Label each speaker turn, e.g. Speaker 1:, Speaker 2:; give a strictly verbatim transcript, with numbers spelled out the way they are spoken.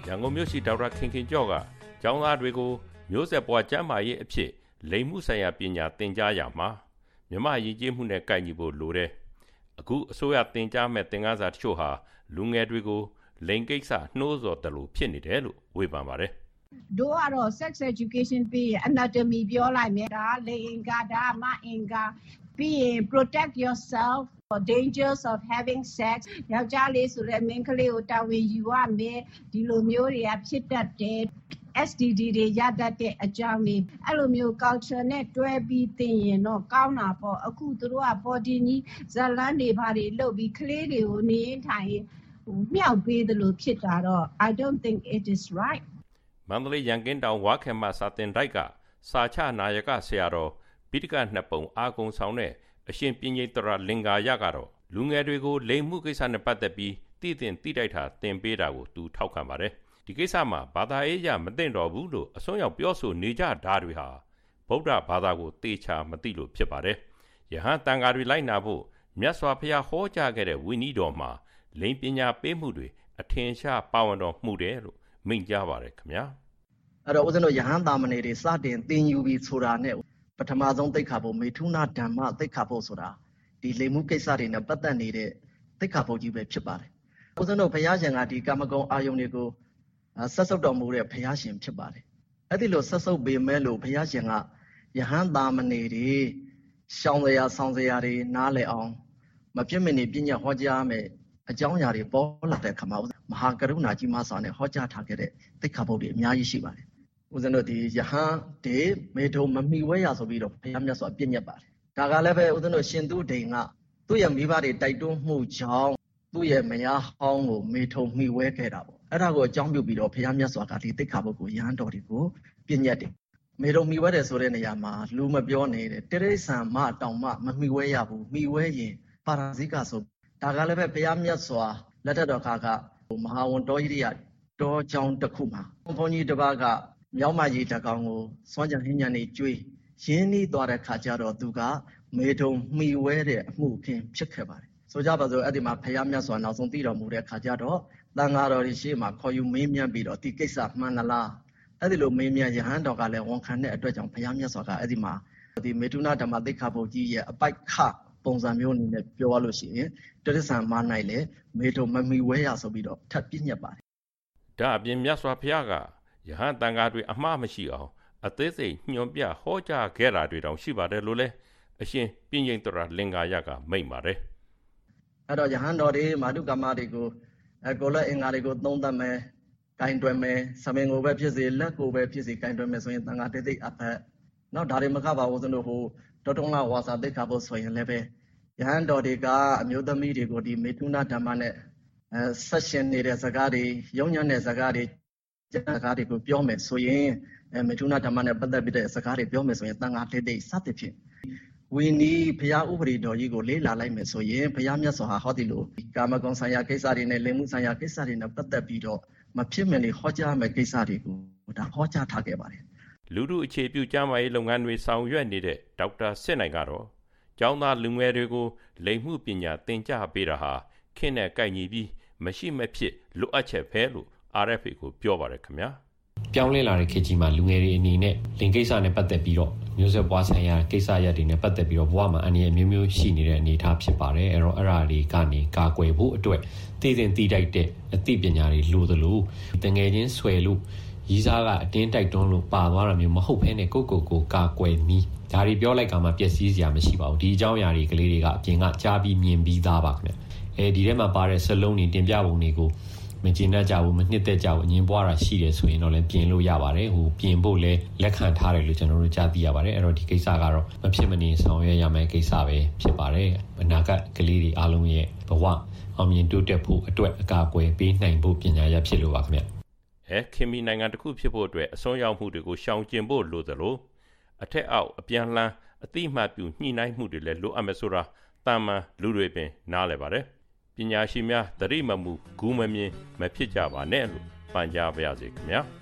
Speaker 1: ရန်ကုန်မြို့ရှိဒေါက်တာခင်ခင်ကျော့ကကျောင်းသားတွေကိုမျိုးဆက်ပွားကျမ်းမာရေးအဖြစ်လိင်မှုဆိုင်ရာပညာသင်ကြားရမှာမြမရည်ကြီးမှုနဲ့ကိုက်ညီဖို့လိုတယ်အခုအစိုးရသင်ကြားမဲ့သင်ခန်းစာတချို့ဟာလူငယ်တွေကိုလိင်ကိစ္စနှိုးဆော်တယ်လို့ဖြစ်နေတယ်လို့ဝေဖန်ပါတယ်
Speaker 2: တို့ကတော့ sex education ပြီး anatomy ပြောလိုက်မယ်ဒါလိင်အင်္ဂါဒါမအင်္ဂါပြီးရင် protect yourself for dangers of having sex ယောက်ျားလေးဆိုတဲ့မိန်းကလေးကိုတာဝန်ယူရမယ်ဒီလိုမျိုးတွေကဖြစ်တတ်တယ် S T D တွေရတတ်တဲ့အကြောင်းလေးအဲ့လိုမျိုး culture နဲ့တွဲပြီးသင်ရင်တော့ကောင်းတာပေါ့အခုသူတို့က body ကြီးဇလန်းတွေဘာတွေလုပ်ပြီးကလေးတွေကိုနေထိုင်မြောက်ပေးတယ်လို့ဖြစ်တာတော့ I don't think it is right
Speaker 1: မန္တလေးရန်ကင်းတောင်ဝါခေမစာတင်တိုက်ကစာချနာယကဆရာတော်ပိဋကနှစ်ပုံအာကုံဆောင်တဲ့အရှင်ပြင်းကြီးတရလင်္ကာရကတော့လူငယ်တွေကိုလိင်မှုကိစ္စနဲ့ပတ်သက်ပြီးတည်တင်တိတိုက်တာသင်ပေးတာကိုသူထောက်ခံပါတယ်ဒီကိစ္စမှာဘာသာရေးရမသိတော့ဘူးလို့အစွန်းရောက်ပြောဆိုနေကြတာတွေဟာဗုဒ္ဓဘာသာကိုတေချာမသိလို့ဖြစ်ပါတယ်ယဟန်တန်ဃာတွေလိုက်နာဖို့မြတ်စွာဘုရားဟောကြားခဲ့တဲ့ဝိနည်းတော်မှာလိင်ပညာပေးမှုတွေအထင်ရှားပါဝင်တော်မှုတယ်လို့မိန့်ကြားပါတယ်ခင်ဗျာ
Speaker 3: အဲ့တော့ဦးဇင်းတို့ယဟန်တာမဏေတွေစတင်သင်ယူပြီးဆိုတာနဲ့ပထမဆုံးသိက္ခာပုဒ်မေထုနာဓမ္မသိက္ခာပုဒ်ဆိုတာဒီလိင်မှုကိစ္စတွေနဲ့ပတ်သက်နေတဲ့သိက္ခာပုဒ်ကြီးပဲဖြစ်ပါတယ်ဦးဇင်းတို့ဘုရားရှင်ကဒီကာမဂုဏ်အာယုန်တွေကိုဆက်ဆုပ်တော်မူတဲ့ဘုရားရှင်ဖြစ်ပါတယ်အဲ့ဒီလိုဆက်ဆုပ်ပေမဲ့လို့ဘုရားရှင်ကယဟန်တာမဏေတွေရှောင်စရာဆောင်စရာတွေနားလည်အောင်မပြည့်မနေပြညတ်ဟောကြားမယ်အကြောင်းအရာတွေပေါ်လာတဲ့ခါမှာမဟာကရုဏာကြီးမစွာနဲ့ဟောကြားထားခဲ့တဲ့သိက္ခာပုဒ်တွေအများကြီးရှိပါတယ်ဦးဇင်းတို့ဒီယဟန်တွေမေထုံမမီဝဲရဆိုပြီးတော့ဘုရားမြတ်စွာပြညတ်ပါတယ်ဒါကလည်းပဲဦးဇင်းတို့ရှင်သူဒိန်ကသူ့ရဲ့မိဘတွေတိုက်တွန်းမှုကြောင့်သူ့ရဲ့မယားဟောင်းကိုမေထုံမီဝဲခဲ့တာပေါ့အဲ့ဒါကိုအကြောင်းပြုပြီးတော့ဘုရားမြတ်စွာကဒီသိက္ခာပုဒ်ကိုယဟန်တော်တွေကိုပြညတ်တယ်မေထုံမီဝဲတယ်ဆိုတဲ့နေရာမှာလူမပြောနေတဲ့တိရိစ္ဆာန်မတောင်မှမမီဝဲရဘူးမီဝဲရင်ပါရဇိကဆိုဒါကလည်းပဲဘုရားမြတ်စွာလက်ထက်တော်ခါကမဟာဝန်တော်ကြီးတွေကတောကျောင်းတစ်ခုမှာဘုန်းကြီးတစ်ပါးကမြောက်မကြီးတကောင်ကိုစွန့်ကြံဟင်းညံနေကျွေးရင်းနှီးသွားတဲ့ခါကျတော့သူကမေထုံမှီဝဲတဲ့အမှုခင်းဖြစ်ခဲ့ပါတယ်ဆိုကြပါစို့အဲ့ဒီမှာဘုရားမြတ်စွာနောက်ဆုံးသိတော်မူတဲ့ခါကျတော့သံဃာတော်ကြီးရှေ့မှာခေါ်ယူမေးမြန်းပြီးတော့ဒီကိစ္စမှန်သလားအဲ့ဒီလိုမေးမြန်းယဟန်တော်ကလည်းဝန်ခံတဲ့အတွက်ကြောင့်ဘုရားမြတ်စွာကအဲ့ဒီမှာဒီမေထုနာဓမ္မသိက္ခာပုဒ်ကြီးရဲ့အပိုက်ခပုံစံမျိုးအနေနဲ့ပြောရလို့ရှိရင်တိရစ္ဆာန်မနိုင်လေမေထုံမမီဝဲရဆိုပြီးတော့ထပ်ပြညတ်ပါတယ်
Speaker 1: ဒါအပြင်မြတ်စွာဘုရားကယဟန်တန်ဃာတွေအမှားမရှိအောင်အသေးစိတ်ညွှန်ပြဟောကြားခဲ့တာတွေတောင်ရှိပါတယ်လို့လဲအရှင်ပြင်းရင်တရလင်္ကာရကမိန့်ပါတယ်
Speaker 3: အဲ့တော့ယဟန်တော်တွေမာတုကာမတွေကိုအကိုလက်အင်္ဂါတွေကိုသုံးသပ်မယ်ဂိုင်တွယ်မယ်သမင်ကိုပဲဖြစ်စေလက်ကိုပဲဖြစ်စေဂိုင်တွယ်မယ်ဆိုရင်တန်ဃာတိတ်တိတ်အဖက်နောက်ဒါတွေမကပါဘူးစလို့ဟိုတောတုံးလာဝါစာသိက္ခာပုဒ်ဆိုရင်လည်းပဲယဟန်တော်တွေကအမျိုးသမီးတွေကိုဒီမေထုနာဓမ္မနဲ့အဲဆက်ရှင်နေတဲ့စကားတွေယုံညံ့တဲ့စကားတွေစကားတွေကိုပြောမယ်ဆိုရင်အဲမေထုနာဓမ္မနဲ့ပတ်သက်ပြီးတဲ့စကားတွေပြောမယ်ဆိုရင်တန်ဃာတိတ်တိတ်စသဖြင့်ဝီနီးဘုရားဥပဒေတော်ကြီးကိုလေးလာလိုက်မယ်ဆိုရင်ဘုရားမြတ်စွာဟောဒီလိုကာမဂုဏ်ဆိုင်ရာကိစ္စတွေနဲ့လိင်မှုဆိုင်ရာကိစ္စတွေနဲ့ပတ်သက်ပြီးတော့မဖြစ်မနေဟောကြားမယ့်ကိစ္စတွေကိုဒါဟောကြားထားခဲ့ပါတယ်
Speaker 1: လူထုအခြေပြုကျမ်းမာရေးလုပ်ငန်းတွေဆောင်ရွက်နေတဲ့ဒေါက်တာစစ်နိုင်ကတော့ကျောင်းသားလူငယ်တွေကိုလိင်မှုပညာသင်ကြားပေးတာဟာခင်းနဲ့ကိုက်ညီပြီးမရှိမဖြစ်လိုအပ်ချက်ပဲလို့ R F A ကိုပြောပါတယ်ခင်ဗျာ
Speaker 4: ပြောင်းလဲလာတဲ့ခေတ်ကြီးမှာလူငယ်တွေအနေနဲ့လိင်ကိစ္စနဲ့ပတ်သက်ပြီးတော့မျိုးဆက်ပွားဆိုင်ရာကိစ္စရပ်တွေနဲ့ပတ်သက်ပြီးတော့ဘဝမှာအနည်းအမျိုးမျိုးရှိနေတဲ့အနေအထားဖြစ်ပါတယ်အဲ့တော့အဲ့ဒါတွေကနေကာကွယ်ဖို့အတွက်သိသိသိတိုက်တဲ့အသိပညာတွေလိုသလိုတငယ်ချင်းဆွဲလို့ရည်စားကအတင်းတိုက်တွန်းလို့ပါသွားတာမျိုးမဟုတ်ဘဲနဲ့ကိုကိုကိုကာကွယ်နည်းဒါတွေပြောလိုက်ကမှပျက်စီးစရာမရှိပါဘူးဒီအကြောင်းအရာတွေကလေးတွေကအပြင်ကကြားပြီးမြင်ပြီးသားပါခင်ဗျအဲဒီထဲမှာပါတဲ့စလုံးတွေတင်ပြပုံတွေကိုမကျေနပ်ကြဘူးမနှစ်သက်ကြဘူးအငြင်းပွားတာရှိတယ်ဆိုရင်တော့လည်းပြင်လို့ရပါတယ်ဟိုပြင်ဖို့လည်းလက်ခံထားတယ်လို့ကျွန်တော်တို့ကြားသိရပါတယ်အဲ့တော့ဒီကိစ္စကတော့မဖြစ်မနေဆောင်ရွက်ရမယ့်ကိစ္စပဲဖြစ်ပါတယ်အနာဂတ်ကလေးတွေအားလုံးရဲ့ဘဝအောင်မြင်တိုးတက်ဖို့အတွက်အကာအကွယ်ပေးနိုင်ဖို့ပညာရဖြစ်လို့ပါခင်ဗျ
Speaker 1: အဲခင်မီနိုင်ငံတစ်ခုဖြစ်ဖို့အတွက်အစွန်းရောက်မှုတွေကိုရှောင်ကျဉ်ဖို့လိုသလိုအထက်အောက်အပြန်လှန်အတိအမှတ်ပြုညှိနှိုင်းမှုတွေလည်းလိုအပ်မယ်ဆိုတာတာမန်လူတွေပင်နားလည်ပါတယ်ပညာရှိများသတိမမူဂူးမမြင်မဖြစ်ကြပါနဲ့လို့ပန်ကြားပါရစေခင်ဗျာ